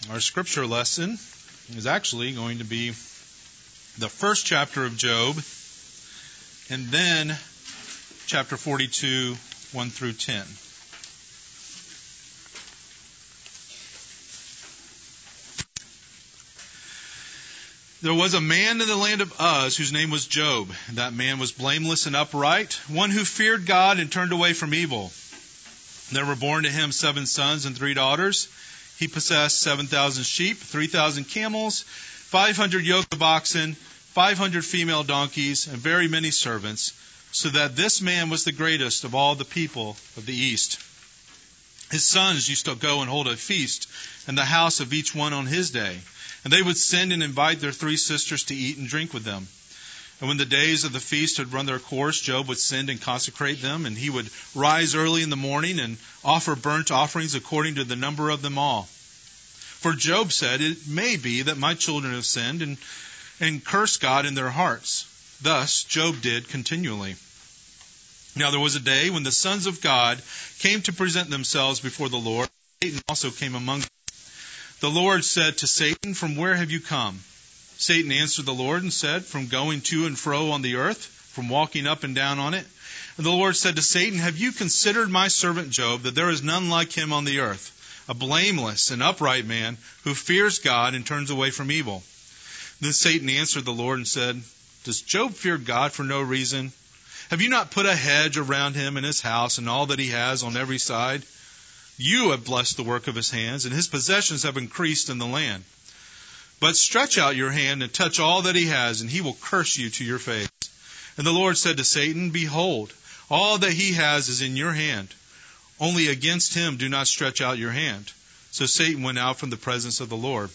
Our scripture lesson is actually going to be the first chapter of Job and then chapter 42, 1 through 10. There was a man in the land of Uz whose name was Job. That man was blameless and upright, one who feared God and turned away from evil. There were born to him 7 sons and 3 daughters. He possessed 7,000 sheep, 3,000 camels, 500 yoke of oxen, 500 female donkeys, and very many servants, so that this man was the greatest of all the people of the East. His sons used to go and hold a feast in the house of each one on his day, and they would send and invite their 3 sisters to eat and drink with them. And when the days of the feast had run their course, Job would send and consecrate them, and he would rise early in the morning and offer burnt offerings according to the number of them all. For Job said, "It may be that my children have sinned and cursed God in their hearts." Thus Job did continually. Now there was a day when the sons of God came to present themselves before the Lord. Satan also came among them. The Lord said to Satan, "From where have you come?" Satan answered the Lord and said, "From going to and fro on the earth, from walking up and down on it." And the Lord said to Satan, "Have you considered my servant Job, that there is none like him on the earth, a blameless and upright man who fears God and turns away from evil?" Then Satan answered the Lord and said, "Does Job fear God for no reason? Have you not put a hedge around him and his house and all that he has on every side? You have blessed the work of his hands, and his possessions have increased in the land. But stretch out your hand and touch all that he has, and he will curse you to your face." And the Lord said to Satan, "Behold, all that he has is in your hand. Only against him do not stretch out your hand." So Satan went out from the presence of the Lord.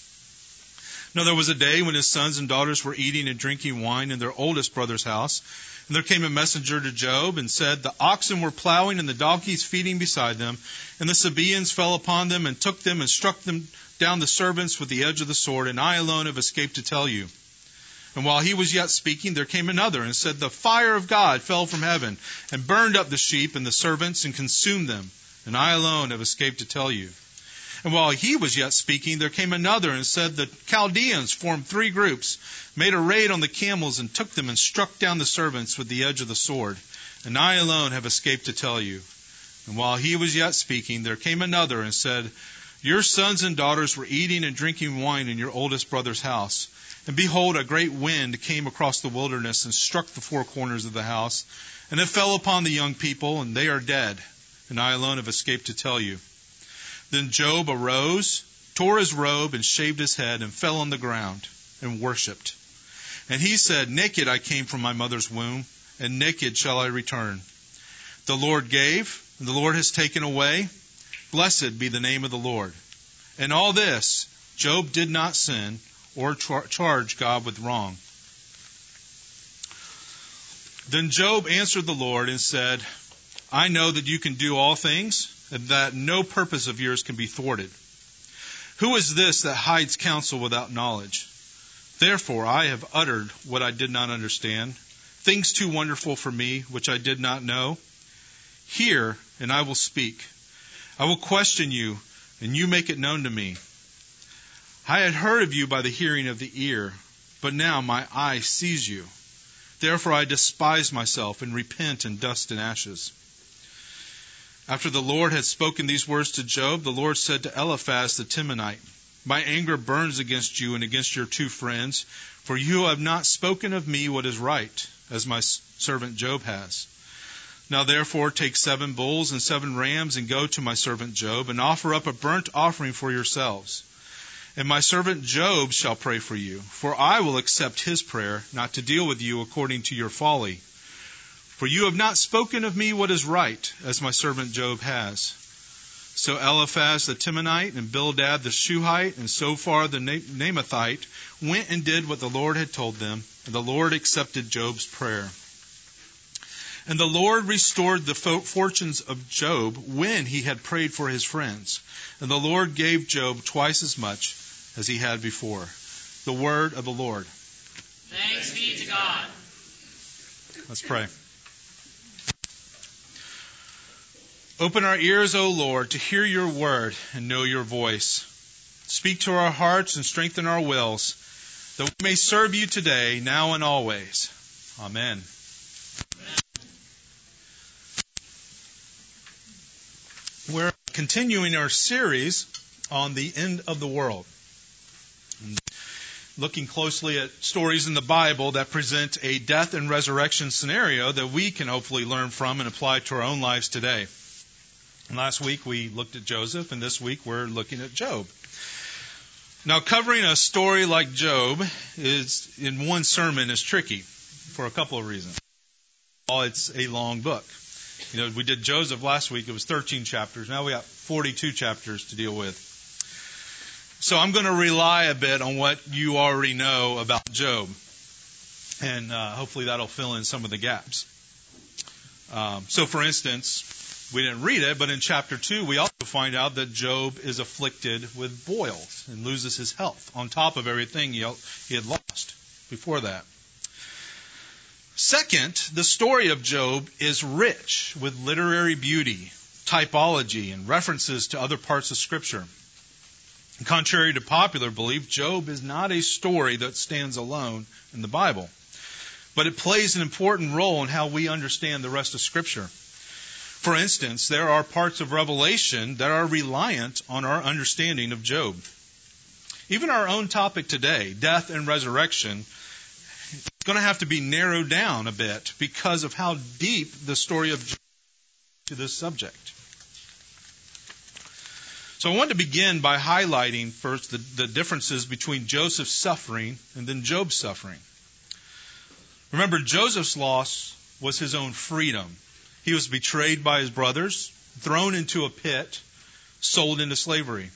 Now there was a day when his sons and daughters were eating and drinking wine in their oldest brother's house. And there came a messenger to Job and said, "The oxen were plowing and the donkeys feeding beside them, and the Sabaeans fell upon them and took them and struck them down the servants with the edge of the sword, and I alone have escaped to tell you." And while he was yet speaking, there came another and said, "The fire of God fell from heaven and burned up the sheep and the servants and consumed them, and I alone have escaped to tell you." And while he was yet speaking, there came another and said, "The Chaldeans formed 3 groups, made a raid on the camels and took them and struck down the servants with the edge of the sword, and I alone have escaped to tell you." And while he was yet speaking, there came another and said, "Your sons and daughters were eating and drinking wine in your oldest brother's house. And behold, a great wind came across the wilderness and struck the 4 corners of the house, and it fell upon the young people, and they are dead, and I alone have escaped to tell you." Then Job arose, tore his robe, and shaved his head, and fell on the ground, and worshipped. And he said, "Naked I came from my mother's womb, and naked shall I return. The Lord gave, and the Lord has taken away. Blessed be the name of the Lord." And all this, Job did not sin or charge God with wrong. Then Job answered the Lord and said, "I know that you can do all things, and that no purpose of yours can be thwarted. Who is this that hides counsel without knowledge? Therefore I have uttered what I did not understand, things too wonderful for me, which I did not know. Hear, and I will speak. I will question you, and you make it known to me. I had heard of you by the hearing of the ear, but now my eye sees you. Therefore I despise myself and repent in dust and ashes." After the Lord had spoken these words to Job, the Lord said to Eliphaz the Temanite, "My anger burns against you and against your 2 friends, for you have not spoken of me what is right, as my servant Job has. Now therefore take 7 bulls and 7 rams and go to my servant Job and offer up a burnt offering for yourselves. And my servant Job shall pray for you, for I will accept his prayer, not to deal with you according to your folly. For you have not spoken of me what is right, as my servant Job has." So Eliphaz the Temanite and Bildad the Shuhite and Zophar the Naamathite went and did what the Lord had told them, and the Lord accepted Job's prayer. And the Lord restored the fortunes of Job when he had prayed for his friends. And the Lord gave Job twice as much as he had before. The word of the Lord. Thanks be to God. Let's pray. Open our ears, O Lord, to hear your word and know your voice. Speak to our hearts and strengthen our wills, that we may serve you today, now and always. Amen. We're continuing our series on the end of the world. Looking closely at stories in the Bible that present a death and resurrection scenario that we can hopefully learn from and apply to our own lives today. And last week we looked at Joseph, and this week we're looking at Job. Now, covering a story like Job is in one sermon is tricky for a couple of reasons. It's a long book. We did Joseph last week. It was 13 chapters. Now we got 42 chapters to deal with. So I'm going to rely a bit on what you already know about Job. And hopefully that'll fill in some of the gaps. So for instance, we didn't read it, but in chapter 2 we also find out that Job is afflicted with boils and loses his health on top of everything he had lost before that. Second, the story of Job is rich with literary beauty, typology, and references to other parts of Scripture. Contrary to popular belief, Job is not a story that stands alone in the Bible, but it plays an important role in how we understand the rest of Scripture. For instance, there are parts of Revelation that are reliant on our understanding of Job. Even our own topic today, death and resurrection, is going to have to be narrowed down a bit because of how deep the story of Job is to this subject. So I want to begin by highlighting first the differences between Joseph's suffering and then Job's suffering. Remember, Joseph's loss was his own freedom. He was betrayed by his brothers, thrown into a pit, sold into slavery.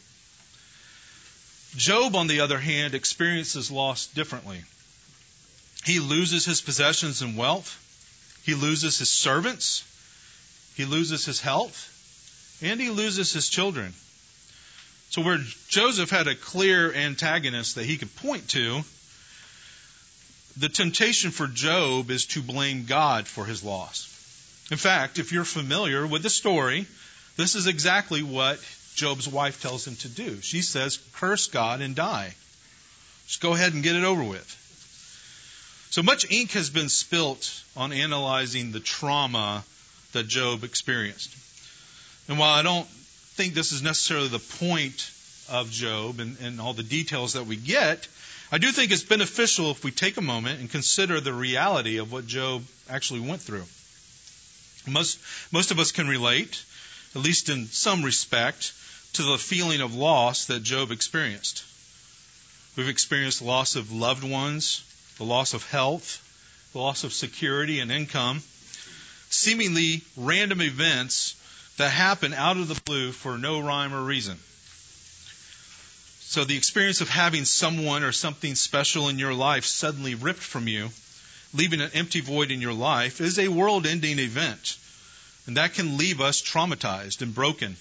Job, on the other hand, experiences loss differently. He loses his possessions and wealth. He loses his servants. He loses his health. And he loses his children. So where Joseph had a clear antagonist that he could point to, the temptation for Job is to blame God for his loss. In fact, if you're familiar with the story, this is exactly what Job's wife tells him to do. She says, curse God and die. Just go ahead and get it over with. So much ink has been spilt on analyzing the trauma that Job experienced. And while I don't think this is necessarily the point of Job and all the details that we get, I do think it's beneficial if we take a moment and consider the reality of what Job actually went through. Most of us can relate, at least in some respect, to the feeling of loss that Job experienced. We've experienced the loss of loved ones, the loss of health, the loss of security and income, seemingly random events that happen out of the blue for no rhyme or reason. So the experience of having someone or something special in your life suddenly ripped from you, leaving an empty void in your life, is a world-ending event. And that can leave us traumatized and broken.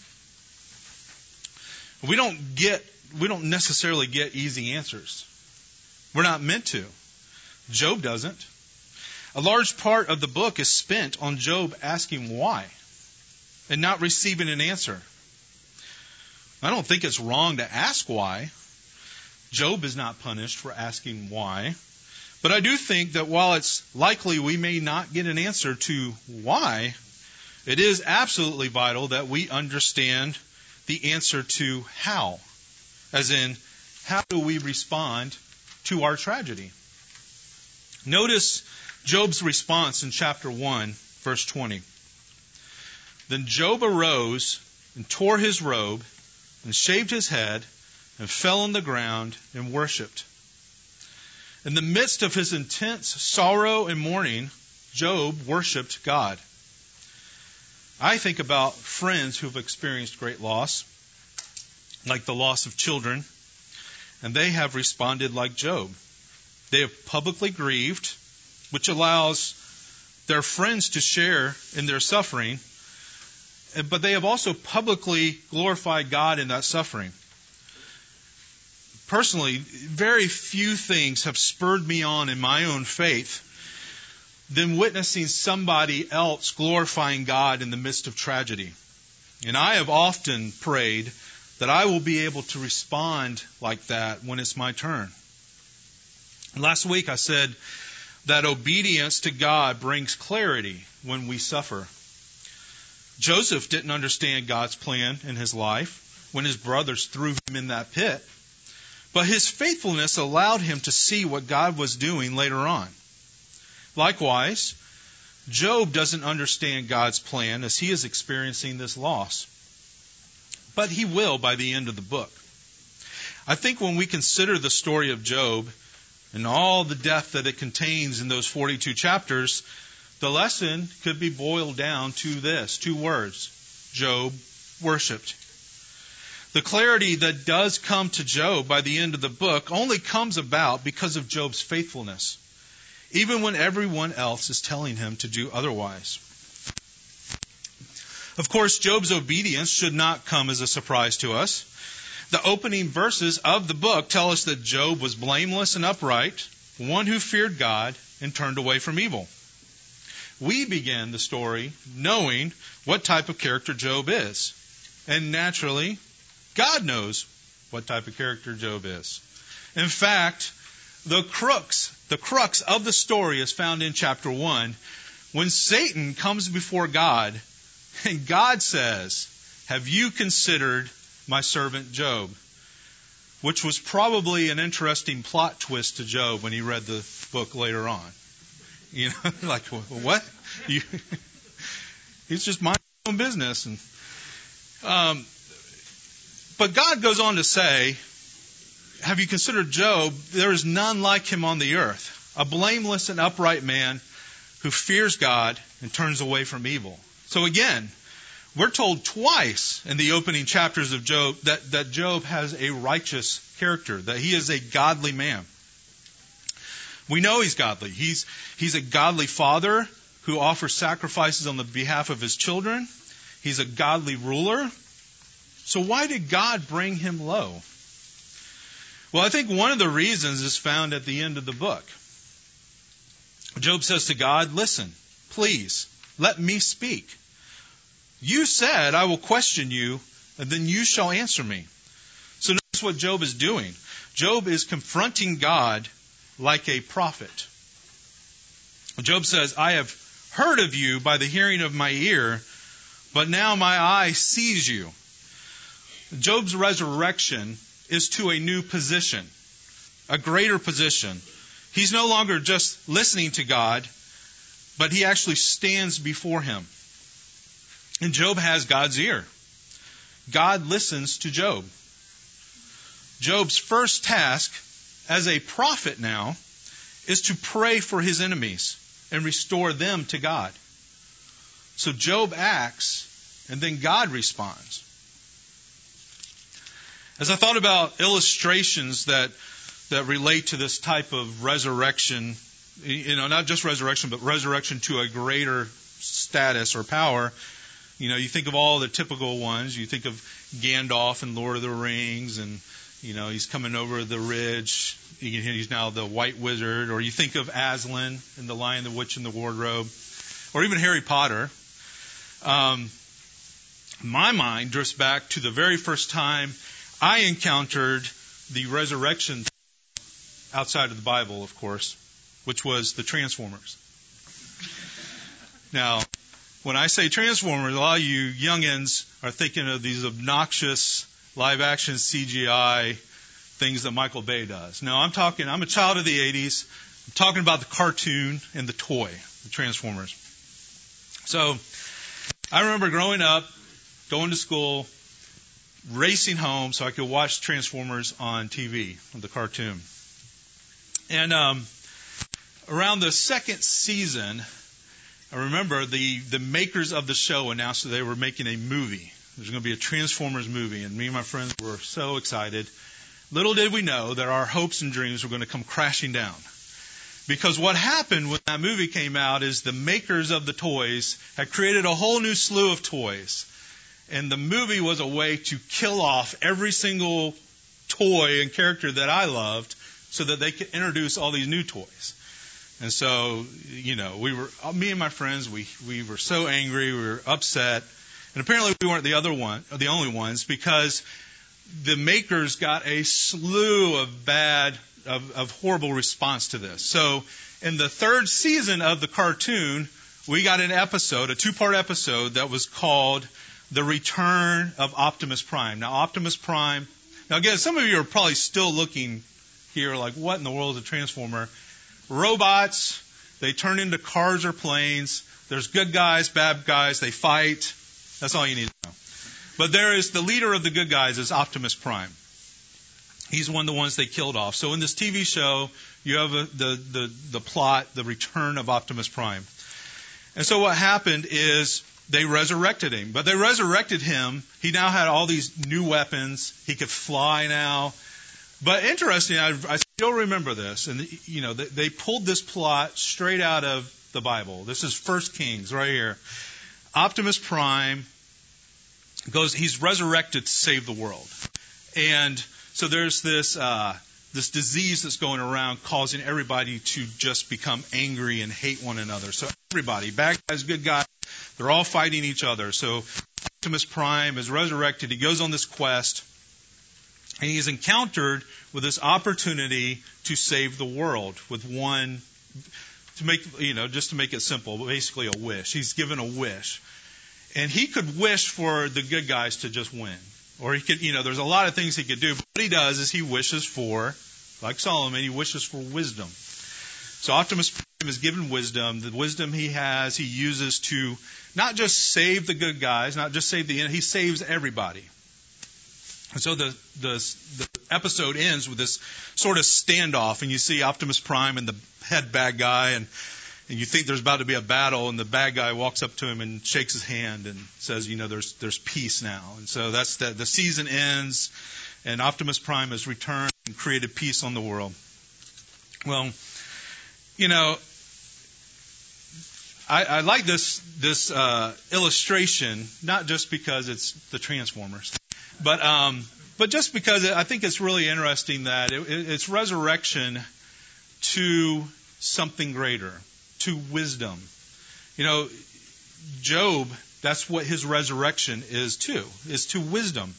We don't necessarily get easy answers. We're not meant to. Job doesn't. A large part of the book is spent on Job asking why and not receiving an answer. I don't think it's wrong to ask why. Job is not punished for asking why. But I do think that while it's likely we may not get an answer to why, it is absolutely vital that we understand the answer to how. As in, how do we respond to our tragedy? Notice Job's response in chapter 1, verse 20. Then Job arose and tore his robe and shaved his head and fell on the ground and worshipped. In the midst of his intense sorrow and mourning, Job worshipped God. I think about friends who've experienced great loss, like the loss of children, and they have responded like Job. They have publicly grieved, which allows their friends to share in their suffering, but they have also publicly glorified God in that suffering. Personally, very few things have spurred me on in my own faith than witnessing somebody else glorifying God in the midst of tragedy. And I have often prayed that I will be able to respond like that when it's my turn. Last week I said that obedience to God brings clarity when we suffer. Joseph didn't understand God's plan in his life when his brothers threw him in that pit. But his faithfulness allowed him to see what God was doing later on. Likewise, Job doesn't understand God's plan as he is experiencing this loss. But he will by the end of the book. I think when we consider the story of Job and all the depth that it contains in those 42 chapters, the lesson could be boiled down to this, 2 words: Job worshiped. The clarity that does come to Job by the end of the book only comes about because of Job's faithfulness, even when everyone else is telling him to do otherwise. Of course, Job's obedience should not come as a surprise to us. The opening verses of the book tell us that Job was blameless and upright, one who feared God and turned away from evil. We begin the story knowing what type of character Job is. And naturally, God knows what type of character Job is. In fact, the crux of the story is found in chapter 1, when Satan comes before God and God says, "Have you considered my servant Job?" Which was probably an interesting plot twist to Job when he read the book later on. You know, like, what? He's just minding his own business. But God goes on to say, "Have you considered Job? There is none like him on the earth, a blameless and upright man who fears God and turns away from evil." So again, we're told twice in the opening chapters of Job that Job has a righteous character, that he is a godly man. We know he's godly. He's a godly father who offers sacrifices on the behalf of his children. He's a godly ruler. So why did God bring him low? Well, I think one of the reasons is found at the end of the book. Job says to God, "Listen, please, let me speak. You said, I will question you, and then you shall answer me." So notice what Job is doing. Job is confronting God like a prophet. Job says, "I have heard of you by the hearing of my ear, but now my eye sees you." Job's resurrection is to a new position, a greater position. He's no longer just listening to God, but he actually stands before him. And Job has God's ear. God listens to Job. Job's first task as a prophet now is to pray for his enemies and restore them to God. So Job acts, and then God responds. As I thought about illustrations that relate to this type of resurrection, not just resurrection, but resurrection to a greater status or power, you think of all the typical ones. You think of Gandalf in Lord of the Rings, and he's coming over the ridge. He's now the White Wizard. Or you think of Aslan in The Lion, the Witch, and the Wardrobe, or even Harry Potter. My mind drifts back to the very first time I encountered the resurrection outside of the Bible, of course, which was the Transformers. Now, when I say Transformers, a lot of you youngins are thinking of these obnoxious live-action CGI things that Michael Bay does. Now, I'm a child of the 80s. I'm talking about the cartoon and the toy, the Transformers. So, I remember growing up, going to school, racing home so I could watch Transformers on TV, the cartoon. And around the second season, I remember the makers of the show announced that they were making a movie. There's going to be a Transformers movie, and me and my friends were so excited. Little did we know that our hopes and dreams were going to come crashing down. Because what happened when that movie came out is the makers of the toys had created a whole new slew of toys. And the movie was a way to kill off every single toy and character that I loved so that they could introduce all these new toys. And so, me and my friends, we were so angry, we were upset. And apparently we weren't the only ones, because the makers got a slew of horrible response to this. So in the third season of the cartoon, we got an episode, a 2-part episode that was called The Return of Optimus Prime. Now, Optimus Prime, now again, some of you are probably still looking here like, what in the world is a Transformer? Robots, they turn into cars or planes. There's good guys, bad guys, they fight. That's all you need to know. But there is the leader of the good guys is Optimus Prime. He's one of the ones they killed off. So in this TV show, you have the plot, the return of Optimus Prime. And so what happened is they resurrected him. But they resurrected him. He now had all these new weapons. He could fly now. But interesting, I still remember this. And, you know, they pulled this plot straight out of the Bible. This is 1 Kings right here. Optimus Prime he's resurrected to save the world. And so there's this disease that's going around causing everybody to just become angry and hate one another. So everybody, bad guys, good guys, they're all fighting each other. So Optimus Prime is resurrected. He goes on this quest, and he's encountered with this opportunity to save the world with one, just to make it simple, basically a wish. He's given a wish. And he could wish for the good guys to just win. Or he could, there's a lot of things he could do. But what he does is he wishes for, like Solomon, he wishes for wisdom. So Optimus Prime is given wisdom. The wisdom he has, he uses to not just save the good guys, not just save the enemy, he saves everybody. And so the episode ends with this sort of standoff, and you see Optimus Prime and the head bad guy, and you think there's about to be a battle, and the bad guy walks up to him and shakes his hand and says, there's peace now. And so that's the season ends, and Optimus Prime has returned and created peace on the world. Well, I like this illustration, not just because it's the Transformers, but just because I think it's really interesting that it's resurrection to something greater. To wisdom. Job, that's what his resurrection is to wisdom.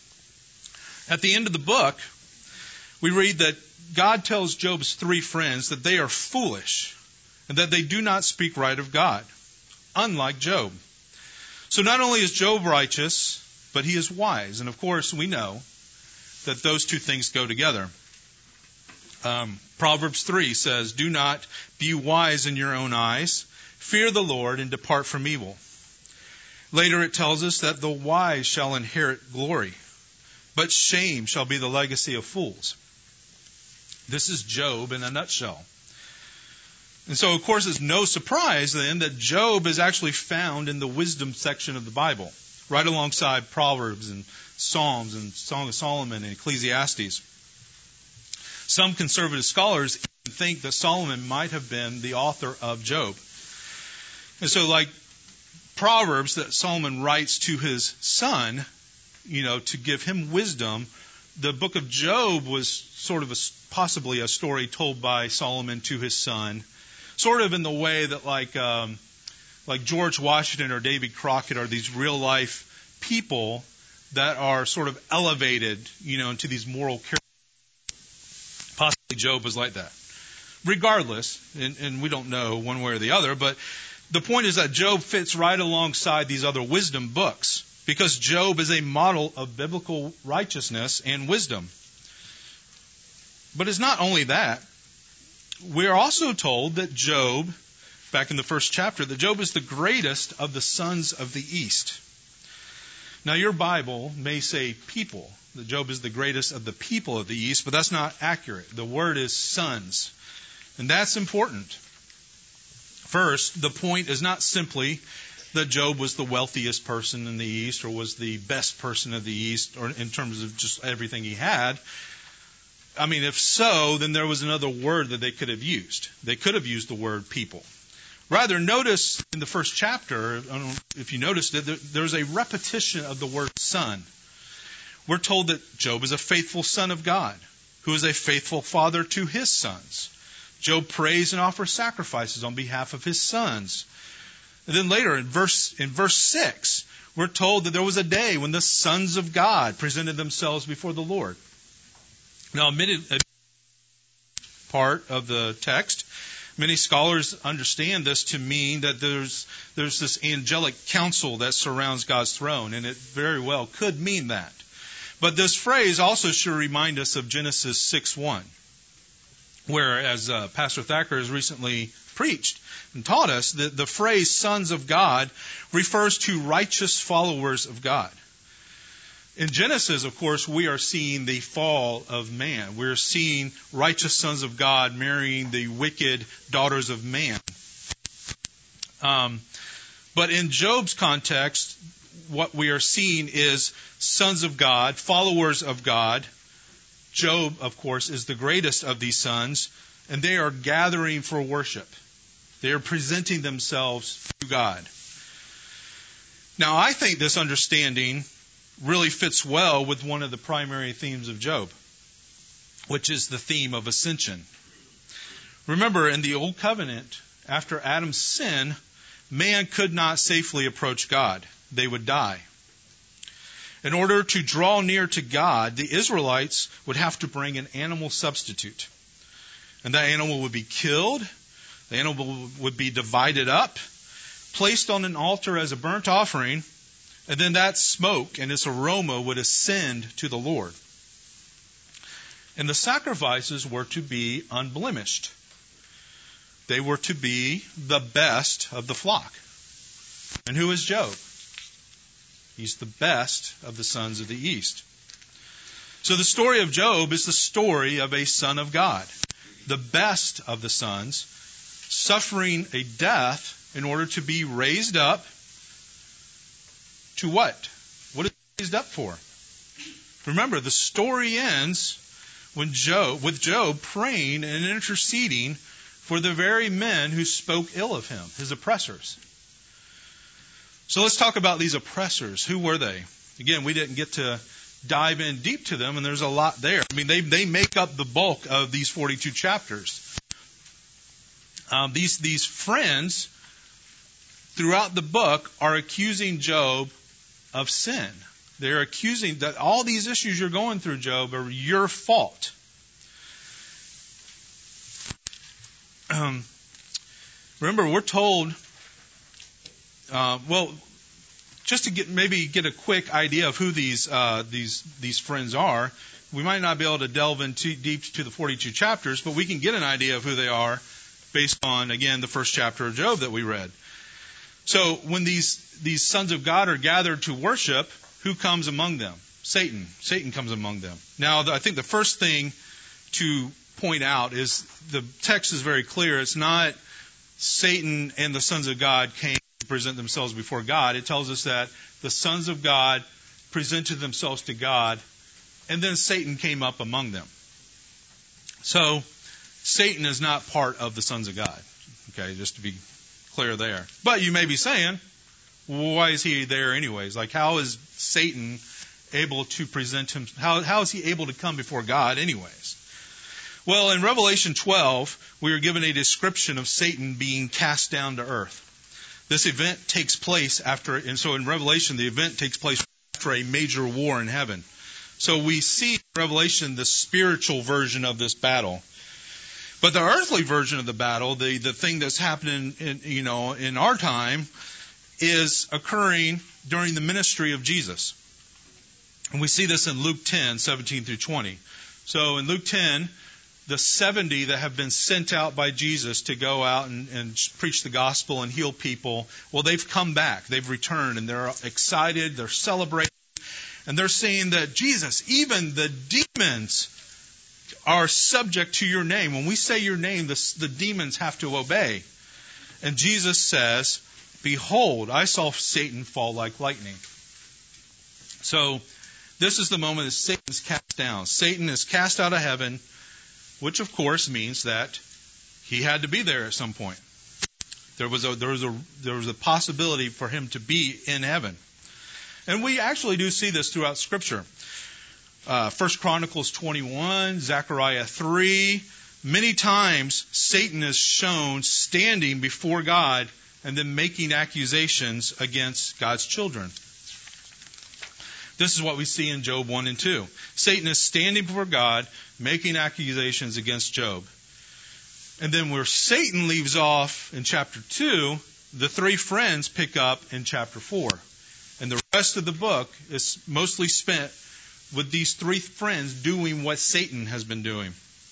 At the end of the book, we read that God tells Job's 3 friends that they are foolish and that they do not speak right of God, unlike Job. So not only is Job righteous, but he is wise. And of course, we know that those two things go together. Proverbs 3 says, "Do not be wise in your own eyes. Fear the Lord and depart from evil." Later it tells us that the wise shall inherit glory, but shame shall be the legacy of fools. This is Job in a nutshell. And so, of course, it's no surprise then that Job is actually found in the wisdom section of the Bible, right alongside Proverbs and Psalms and Song of Solomon and Ecclesiastes. Some conservative scholars think that Solomon might have been the author of Job. And so, like Proverbs that Solomon writes to his son, to give him wisdom, the book of Job was sort of possibly a story told by Solomon to his son, sort of in the way that like George Washington or Davy Crockett are these real life people that are sort of elevated, into these moral characters. Possibly Job was like that. Regardless, and we don't know one way or the other, but the point is that Job fits right alongside these other wisdom books because Job is a model of biblical righteousness and wisdom. But it's not only that. We're also told that Job, back in the first chapter, that Job is the greatest of the sons of the East. Now, your Bible may say people, that Job is the greatest of the people of the East, but that's not accurate. The word is sons. And that's important. First, the point is not simply that Job was the wealthiest person in the East or was the best person of the East or in terms of just everything he had. I mean, if so, then there was another word that they could have used. They could have used the word people. Rather, notice in the first chapter, I don't know if you noticed it, there's a repetition of the word son. We're told that Job is a faithful son of God, who is a faithful father to his sons. Job prays and offers sacrifices on behalf of his sons. And then later in verse 6, we're told that there was a day when the sons of God presented themselves before the Lord. Now, a part of the text, many scholars understand this to mean that there's this angelic council that surrounds God's throne, and it very well could mean that. But this phrase also should remind us of Genesis 6:1, where, as Pastor Thacker has recently preached and taught us, that the phrase sons of God refers to righteous followers of God. In Genesis, of course, we are seeing the fall of man. We're seeing righteous sons of God marrying the wicked daughters of man. But in Job's context, what we are seeing is sons of God, followers of God. Job, of course, is the greatest of these sons, and they are gathering for worship. They are presenting themselves to God. Now, I think this understanding really fits well with one of the primary themes of Job, which is the theme of ascension. Remember, in the Old Covenant, after Adam's sin, man could not safely approach God. They would die. In order to draw near to God, the Israelites would have to bring an animal substitute. And that animal would be killed. The animal would be divided up, placed on an altar as a burnt offering, and then that smoke and its aroma would ascend to the Lord. And the sacrifices were to be unblemished. They were to be the best of the flock. And who is Job? He's the best of the sons of the east. So the story of Job is the story of a son of God, the best of the sons, suffering a death in order to be raised up to what? What is he raised up for? Remember, the story ends with Job praying and interceding for the very men who spoke ill of him, his oppressors. So let's talk about these oppressors. Who were they? Again, we didn't get to dive in deep to them, and there's a lot there. I mean, they make up the bulk of these 42 chapters. These friends throughout the book are accusing Job of sin. They're accusing that all these issues you're going through, Job, are your fault. Remember, we're told, just to get a quick idea of who these friends are. We might not be able to delve in too deep to the 42 chapters, but we can get an idea of who they are based on, again, the first chapter of Job that we read. So when these sons of God are gathered to worship, who comes among them? Satan. Satan comes among them. Now, I think the first thing to point out is the text is very clear. It's not Satan and the sons of God came to present themselves before God. It tells us that the sons of God presented themselves to God, and then Satan came up among them. So Satan is not part of the sons of God. Okay, just to be clear there. But you may be saying, well, why is he there anyways? Like, how is Satan able to present him? How is he able to come before God anyways? Well, in Revelation 12, we are given a description of Satan being cast down to earth. This event takes place and so in Revelation, the event takes place after a major war in heaven. So we see in Revelation the spiritual version of this battle. But the earthly version of the battle, the thing that's happening in our time, is occurring during the ministry of Jesus. And we see this in Luke 10, 17 through 20. So in Luke 10, the 70 that have been sent out by Jesus to go out and preach the gospel and heal people, well, they've come back. They've returned, and they're excited. They're celebrating. And they're saying that, Jesus, even the demons are subject to your name. When we say your name, the demons have to obey. And Jesus says, behold, I saw Satan fall like lightning. So this is the moment that Satan is cast down. Satan is cast out of heaven, which of course means that he had to be there at some point. There was a possibility for him to be in heaven. And we actually do see this throughout Scripture. 1 Chronicles 21, Zechariah 3. Many times Satan is shown standing before God and then making accusations against God's children. This is what we see in Job 1 and 2. Satan is standing before God, making accusations against Job. And then where Satan leaves off in chapter 2, the three friends pick up in chapter 4. And the rest of the book is mostly spent with these three friends doing what Satan has been doing.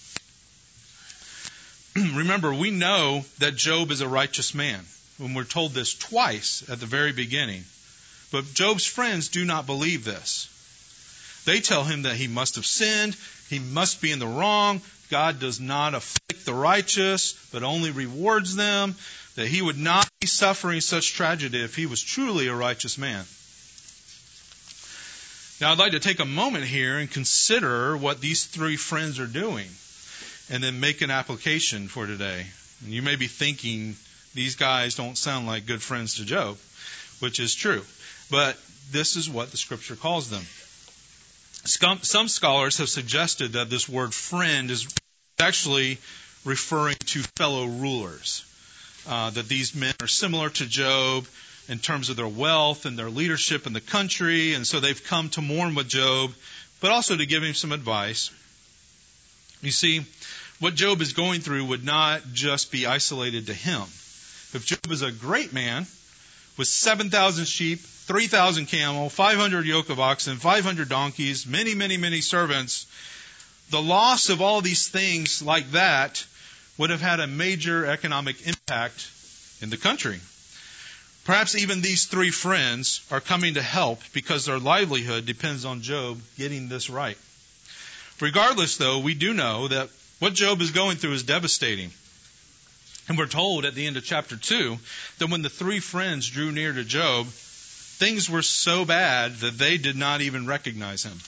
Remember, we know that Job is a righteous man, when we're told this twice at the very beginning. But Job's friends do not believe this. They tell him that he must have sinned, he must be in the wrong, God does not afflict the righteous, but only rewards them, that he would not be suffering such tragedy if he was truly a righteous man. Now, I'd like to take a moment here and consider what these three friends are doing, and then make an application for today. And you may be thinking, these guys don't sound like good friends to Job, which is true. But this is what the Scripture calls them. Some scholars have suggested that this word friend is actually referring to fellow rulers. That these men are similar to Job in terms of their wealth and their leadership in the country, and so they've come to mourn with Job, but also to give him some advice. You see, what Job is going through would not just be isolated to him. If Job is a great man with 7,000 sheep, 3,000 camel, 500 yoke of oxen, 500 donkeys, many, many, many servants, the loss of all these things like that would have had a major economic impact in the country. Perhaps even these three friends are coming to help because their livelihood depends on Job getting this right. Regardless, though, we do know that what Job is going through is devastating. And we're told at the end of chapter 2 that when the three friends drew near to Job, things were so bad that they did not even recognize him.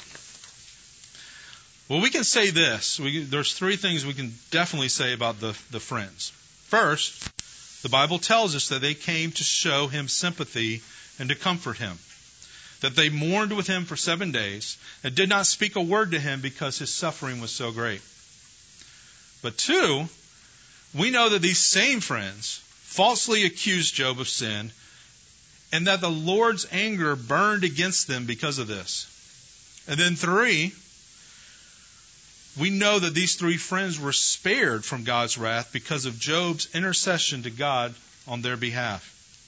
Well, we can say this. There's three things we can definitely say about the friends. First, the Bible tells us that they came to show him sympathy and to comfort him. That they mourned with him for 7 days and did not speak a word to him because his suffering was so great. But two, we know that these same friends falsely accused Job of sin and that the Lord's anger burned against them because of this. And then three, we know that these three friends were spared from God's wrath because of Job's intercession to God on their behalf.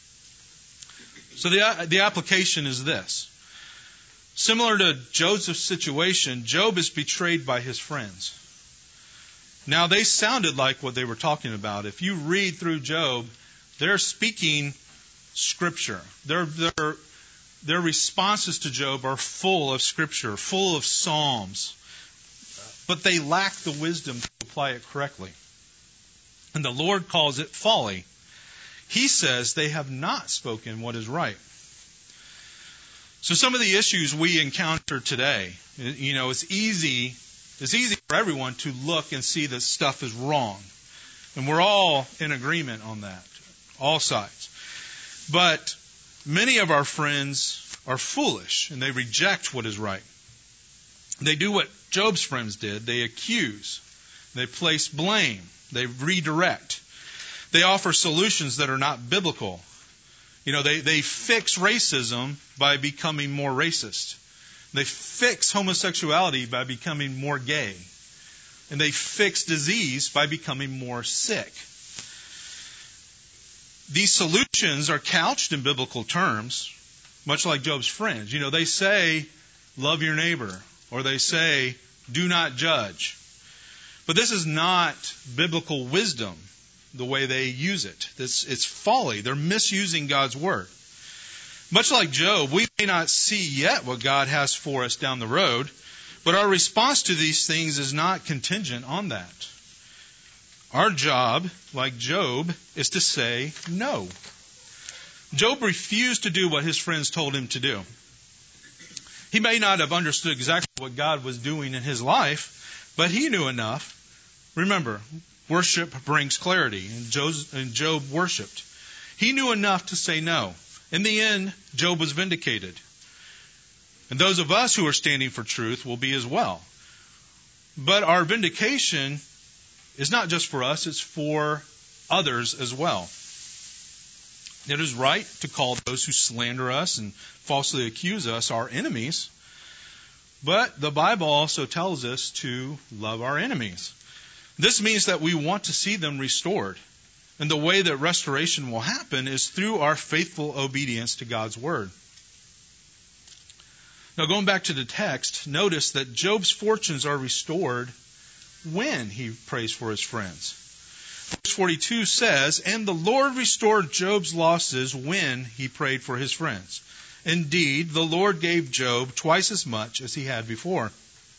So the application is this. Similar to Joseph's situation, Job is betrayed by his friends. Now, they sounded like what they were talking about. If you read through Job, they're speaking Scripture. Their responses to Job are full of Scripture, full of Psalms. But they lack the wisdom to apply it correctly. And the Lord calls it folly. He says they have not spoken what is right. So some of the issues we encounter today, it's easy for everyone to look and see that stuff is wrong. And we're all in agreement on that, all sides. But many of our friends are foolish and they reject what is right. They do what Job's friends did. They accuse. They place blame. They redirect. They offer solutions that are not biblical. They fix racism by becoming more racist. They fix homosexuality by becoming more gay. And they fix disease by becoming more sick. These solutions are couched in biblical terms, much like Job's friends. They say, love your neighbor. Or they say, do not judge. But this is not biblical wisdom, the way they use it. It's folly. They're misusing God's word. Much like Job, we may not see yet what God has for us down the road, but our response to these things is not contingent on that. Our job, like Job, is to say no. Job refused to do what his friends told him to do. He may not have understood exactly what God was doing in his life, but he knew enough. Remember, worship brings clarity, and Job worshipped. He knew enough to say no. In the end, Job was vindicated. And those of us who are standing for truth will be as well. But our vindication is not just for us, it's for others as well. It is right to call those who slander us and falsely accuse us our enemies. But the Bible also tells us to love our enemies. This means that we want to see them restored. And the way that restoration will happen is through our faithful obedience to God's Word. Now, going back to the text, notice that Job's fortunes are restored when he prays for his friends. Verse 42 says, "And the Lord restored Job's losses when he prayed for his friends. Indeed, the Lord gave Job twice as much as he had before."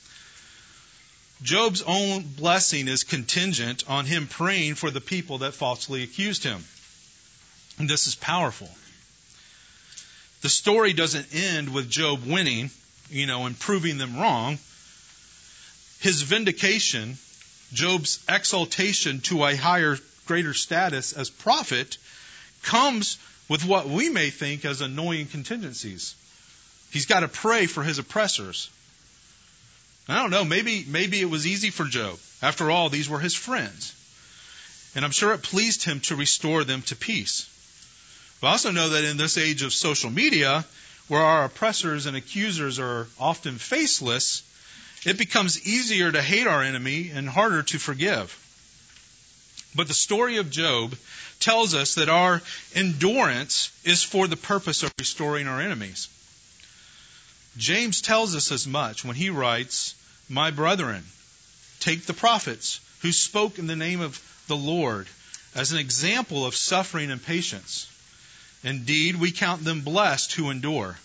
Job's own blessing is contingent on him praying for the people that falsely accused him. And this is powerful. The story doesn't end with Job winning, and proving them wrong. His vindication, Job's exaltation to a higher, greater status as prophet, comes with what we may think as annoying contingencies. He's got to pray for his oppressors. I don't know, maybe it was easy for Job. After all, these were his friends. And I'm sure it pleased him to restore them to peace. We also know that in this age of social media, where our oppressors and accusers are often faceless, it becomes easier to hate our enemy and harder to forgive. But the story of Job tells us that our endurance is for the purpose of restoring our enemies. James tells us as much when he writes, "My brethren, take the prophets who spoke in the name of the Lord as an example of suffering and patience. Indeed, we count them blessed who endure.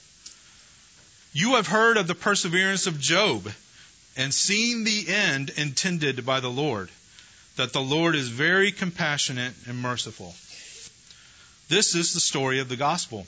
You have heard of the perseverance of Job and seen the end intended by the Lord, that the Lord is very compassionate and merciful." This is the story of the gospel.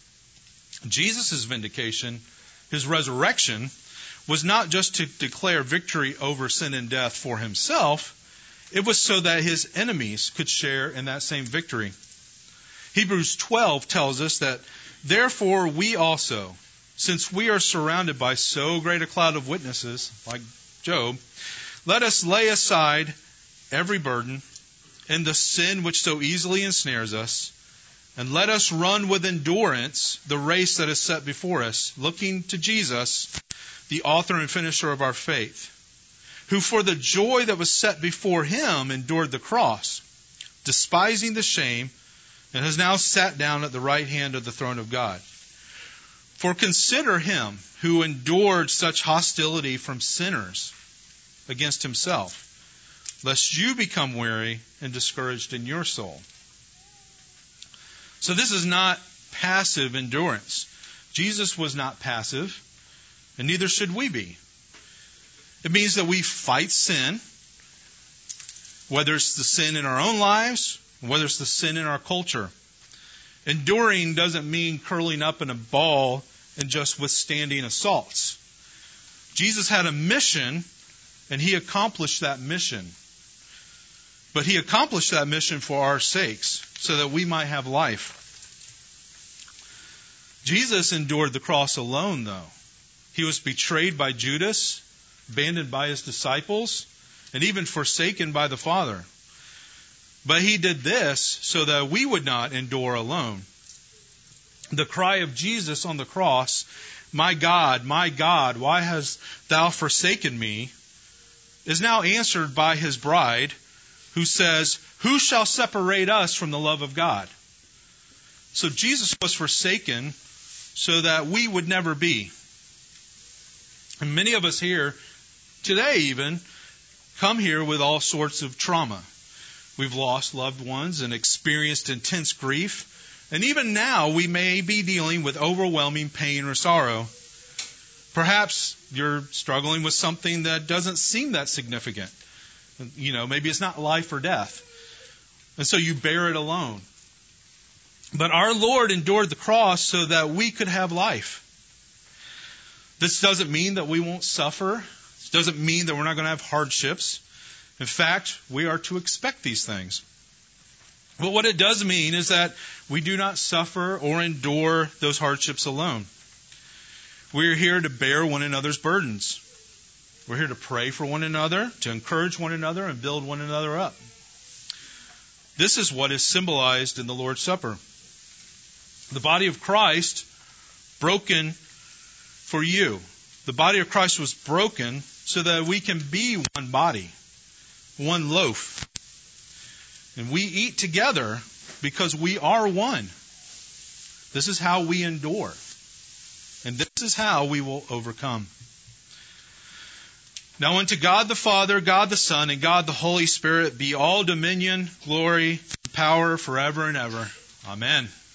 Jesus' vindication, his resurrection, was not just to declare victory over sin and death for himself. It was so that his enemies could share in that same victory. Hebrews 12 tells us that, "Therefore we also, since we are surrounded by so great a cloud of witnesses," like Job, "let us lay aside every burden and the sin which so easily ensnares us, and let us run with endurance the race that is set before us, looking to Jesus, the author and finisher of our faith, who for the joy that was set before him endured the cross, despising the shame, and has now sat down at the right hand of the throne of God. For consider him who endured such hostility from sinners against himself, lest you become weary and discouraged in your soul." So this is not passive endurance. Jesus was not passive, and neither should we be. It means that we fight sin, whether it's the sin in our own lives, whether it's the sin in our culture. Enduring doesn't mean curling up in a ball and just withstanding assaults. Jesus had a mission, and he accomplished that mission. But he accomplished that mission for our sakes, so that we might have life. Jesus endured the cross alone, though. He was betrayed by Judas, abandoned by his disciples, and even forsaken by the Father. But he did this so that we would not endure alone. The cry of Jesus on the cross, my God, why hast thou forsaken me?" is now answered by his bride, who says, "Who shall separate us from the love of God?" So Jesus was forsaken so that we would never be. And many of us here, today even, come here with all sorts of trauma. We've lost loved ones and experienced intense grief. And even now, we may be dealing with overwhelming pain or sorrow. Perhaps you're struggling with something that doesn't seem that significant. Maybe it's not life or death. And so you bear it alone. But our Lord endured the cross so that we could have life. This doesn't mean that we won't suffer. This doesn't mean that we're not going to have hardships. In fact, we are to expect these things. But what it does mean is that we do not suffer or endure those hardships alone. We are here to bear one another's burdens. We're here to pray for one another, to encourage one another, and build one another up. This is what is symbolized in the Lord's Supper. The body of Christ broken for you. The body of Christ was broken so that we can be one body, one loaf. And we eat together because we are one. This is how we endure. And this is how we will overcome. Now unto God the Father, God the Son, and God the Holy Spirit be all dominion, glory, and power forever and ever. Amen.